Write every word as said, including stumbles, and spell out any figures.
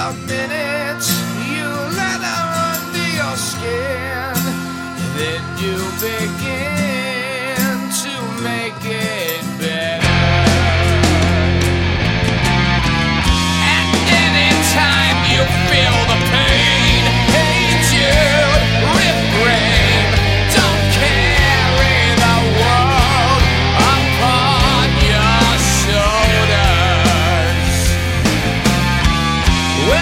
the minute you let her under your skin, then you begin to make it